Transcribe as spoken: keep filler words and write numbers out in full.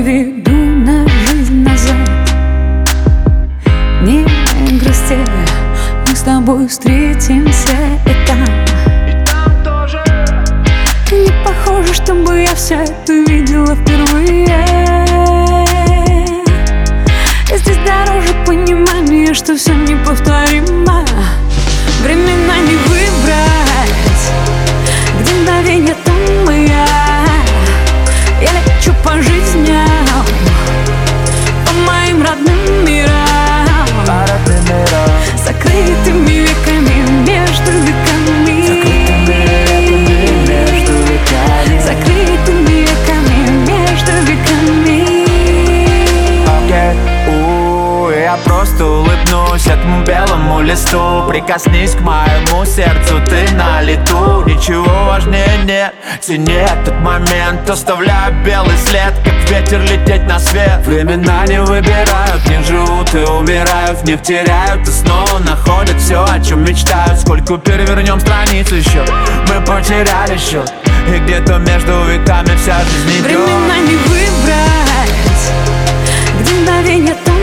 переведу на жизнь назад. Не грусти, мы с тобой встретимся и там. И там тоже. Не похоже, чтобы я все это видела впервые. И здесь дороже понимание, что все неповторимо. Времена не выбрать, где мгновенье, там и я. Я лечу по жизням, по моим родным мирам, закрытыми веками между веками, закрытыми веками между веками. Я просто улыбнусь этому белому листу. Прикоснись к моему сердцу, ты на лету. Ничего важнее нет, цени этот момент. Оставляю белый след, как ветер лететь на свет. Времена не выбирают, в них живут и умирают, в них теряют и снова находят все, о чем мечтают. Сколько перевернем страниц еще, мы потеряли счет. И где-то между веками вся жизнь идет. Времена не выбрать, где мгновенье, там